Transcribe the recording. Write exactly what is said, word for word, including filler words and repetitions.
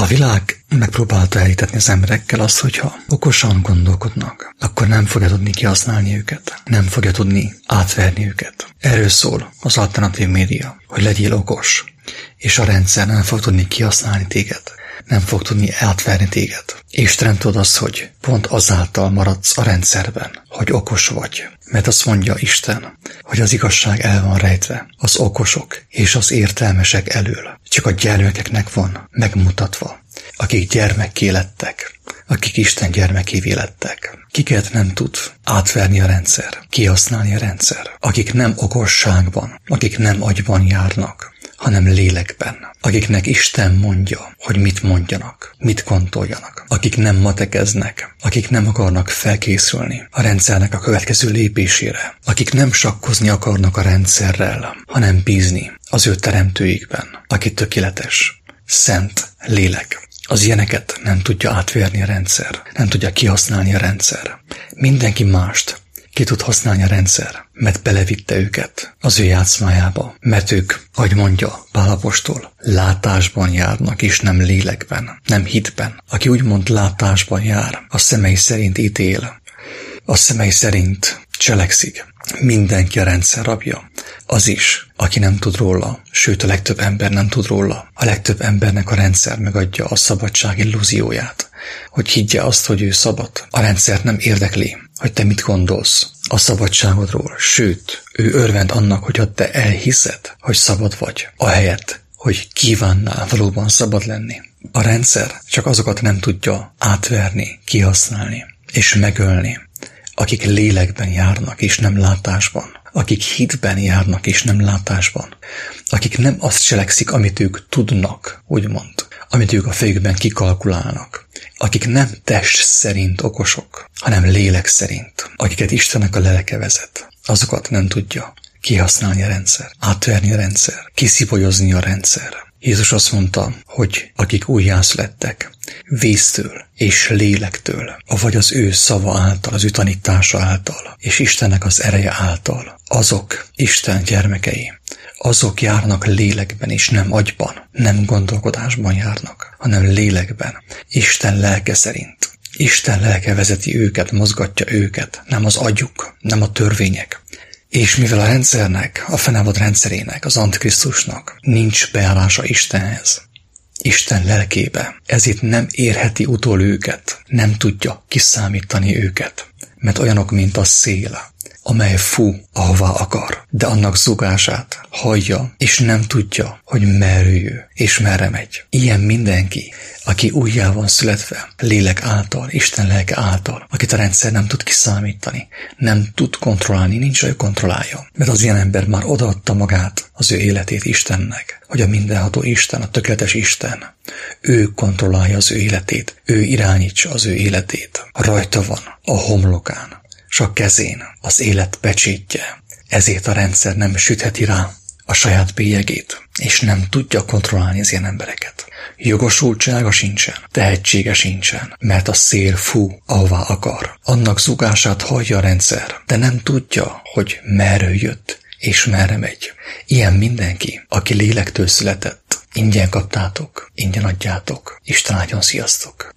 A világ megpróbálta elhitetni az emberekkel azt, hogyha okosan gondolkodnak, akkor nem fogja tudni kihasználni őket, nem fogja tudni átverni őket. Erről szól az alternatív média, hogy legyél okos, és a rendszer nem fog tudni kihasználni téged, nem fog tudni átverni téged. És te nem tudod azt, hogy pont azáltal maradsz a rendszerben, hogy okos vagy. Mert azt mondja Isten, hogy az igazság el van rejtve az okosok és az értelmesek elől. Csak a gyermekeknek van megmutatva, akik gyermekké lettek, akik Isten gyermekévé lettek. Kiket nem tud átverni a rendszer, kihasználni a rendszer. Akik nem okosságban, akik nem agyban járnak, hanem lélekben. Akiknek Isten mondja, hogy mit mondjanak, mit gondoljanak. Akik nem matekeznek, akik nem akarnak felkészülni a rendszernek a következő lépésére. Akik nem sakkozni akarnak a rendszerrel, hanem bízni az ő teremtőikben, aki tökéletes, szent lélek. Az ilyeneket nem tudja átverni a rendszer, nem tudja kihasználni a rendszer. Mindenki mást ki tud használni a rendszer, mert belevitte őket az ő játszmájába, mert ők, ahogy mondja Pál apostol, látásban járnak, és nem lélekben, nem hitben. Aki úgymond látásban jár, a szemei szerint ítél, a szemei szerint cselekszik. Mindenki a rendszer rabja. Az is, aki nem tud róla, sőt a legtöbb ember nem tud róla. A legtöbb embernek a rendszer megadja a szabadság illúzióját, hogy higgye azt, hogy ő szabad. A rendszer nem érdekli, hogy te mit gondolsz a szabadságodról, sőt, ő örvend annak, hogy te elhiszed, hogy szabad vagy, ahelyett, hogy kívánnál valóban szabad lenni. A rendszer csak azokat nem tudja átverni, kihasználni és megölni, akik lélekben járnak és nem látásban, akik hitben járnak és nem látásban, akik nem azt cselekszik, amit ők tudnak, úgymond, amit ők a fejükben kikalkulálnak, akik nem test szerint okosok, hanem lélek szerint, akiket Istennek a lelke vezet, azokat nem tudja kihasználni a rendszer, átverni a rendszer, kiszipolyozni a rendszer. Jézus azt mondta, hogy akik újjászülettek, víztől és lélektől, avagy az ő szava által, az ő tanítása által, és Istennek az ereje által, azok Isten gyermekei, azok járnak lélekben és nem agyban, nem gondolkodásban járnak, hanem lélekben, Isten lelke szerint. Isten lelke vezeti őket, mozgatja őket, nem az agyuk, nem a törvények. És mivel a rendszernek, a fennállott rendszerének, az Antikrisztusnak nincs beállása Istenhez, Isten lelkébe, ezért nem érheti utol őket, nem tudja kiszámítani őket, mert olyanok, mint a szél, amely fú, ahová akar, de annak zúgását hallja, és nem tudja, hogy merre jő, és merre megy. Ilyen mindenki, aki újjá van születve, lélek által, Isten lelke által, akit a rendszer nem tud kiszámítani, nem tud kontrollálni, nincs rá kontrollálja. Mert az ilyen ember már odaadta magát, az ő életét Istennek, hogy a mindenható Isten, a tökéletes Isten, ő kontrollálja az ő életét, ő irányítsa az ő életét. Rajta van a homlokán, s a kezén az élet pecsétje. Ezért a rendszer nem sütheti rá a saját bélyegét, és nem tudja kontrollálni az ilyen embereket. Jogosultsága sincsen, tehetsége sincsen, mert a szél fú, ahová akar. Annak zúgását hallja a rendszer, de nem tudja, hogy merre jött és merre megy. Ilyen mindenki, aki lélektől született. Ingyen kaptátok, ingyen adjátok. Isten áldjon, sziasztok!